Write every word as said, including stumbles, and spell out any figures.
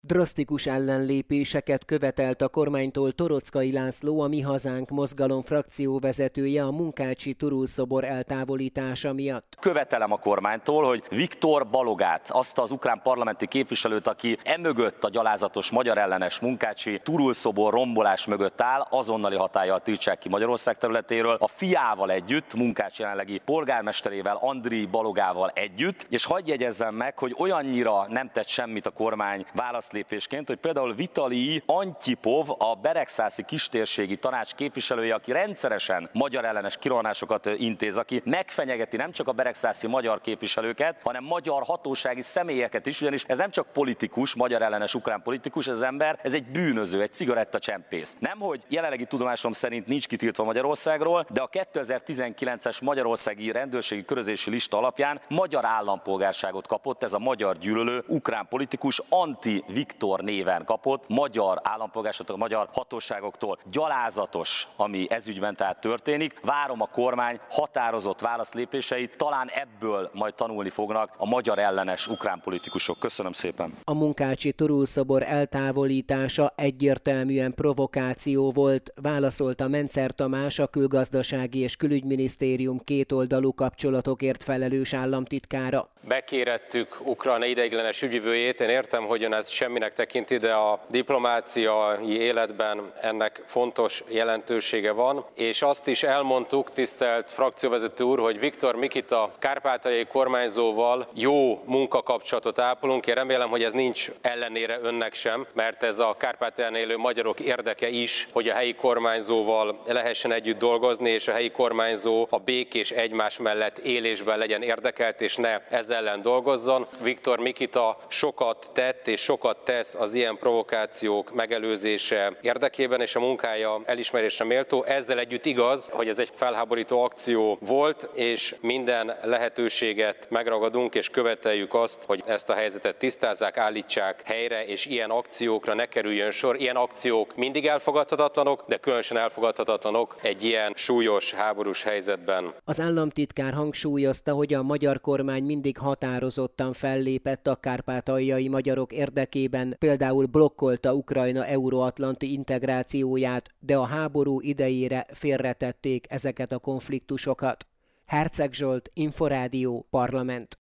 Drasztikus ellenlépéseket követelt a kormánytól Toroczkai László, a Mi Hazánk mozgalom frakcióvezetője a Munkácsi Turul-szobor eltávolítása miatt. Követelem a kormánytól, hogy Viktor Balogát, azt az ukrán parlamenti képviselőt, aki emögött a gyalázatos magyar ellenes Munkácsi Turul-szobor rombolás mögött áll, azonnali hatállyal tiltsák ki Magyarország területéről, a fiával együtt, Munkács jelenlegi polgármesterével, Andriy Balogával együtt, és hadd jegyezzem meg, hogy olyannyira nem tett semmit a kormány válaszlépésként, hogy például Vitalij Antyipov, a Beregszászi kistérségi tanács képviselője, aki rendszeresen magyar ellenes kirohanásokat intéz, aki megfenyegeti nem csak a beregszászi magyar képviselőket, hanem magyar hatósági személyeket is, ugyanis ez nem csak politikus, magyar ellenes ukrán politikus, ez az ember, ez egy bűnöző, egy cigarettacsempész. Nemhogy jelenlegi tudomásom szerint nincs kitiltva Magyarországról, de a kétezer-tizenkilences magyarországi rendőrségi körözési lista alapján magyar állampolgárságot kapott ez a magyar gyűlölő ukrán politikus, Anti Viktor néven kapott magyar állampolgárságot a magyar hatóságoktól. Gyalázatos, ami ezügyben tehát történik. Várom a kormány határozott válaszlépéseit, talán ebből majd tanulni fognak a magyar ellenes ukrán politikusok. Köszönöm szépen. A Munkácsi Turul-szobor eltávolítása egyértelműen provokáció volt, válaszolta Mencer Tamás, a Külgazdasági és Külügyminisztérium kétoldalú kapcsolatokért felelős államtitkára. Bekérettük Ukrajna ideiglenes ügyvivőjét, én értem, hogy ön ezt semminek tekinti, de a diplomáciai életben ennek fontos jelentősége van, és azt is elmondtuk, tisztelt frakcióvezető úr, hogy Viktor Mikita kárpátaljai kormányzóval jó munkakapcsolatot ápolunk. Én remélem, hogy ez nincs ellenére önnek sem, mert ez a Kárpátalján élő magyarok érdeke is, hogy a helyi kormányzóval lehessen együtt dolgozni, és a helyi kormányzó a békés egymás mellett élésben legyen érdekelt, és ne ez ellen dolgozzon. Viktor Mikita sokat tett és sokat tesz az ilyen provokációk megelőzése érdekében, és a munkája elismerésre méltó. Ezzel együtt igaz, hogy ez egy felháborító akció volt, és minden lehetőséget megragadunk, és követeljük azt, hogy ezt a helyzetet tisztázzák, állítsák helyre, és ilyen akciókra ne kerüljön sor. Ilyen akciók mindig elfogadhatatlanok, de különösen elfogadhatatlanok egy ilyen súlyos háborús helyzetben. Az államtitkár hangsúlyozta, hogy a magyar kormány mindig határozottan fellépett a kárpátaljai magyarok érdekében, például blokkolta Ukrajna euróatlanti integrációját, de a háború idejére félretették ezeket a konfliktusokat. Herceg Zsolt, Inforádió, Parlament.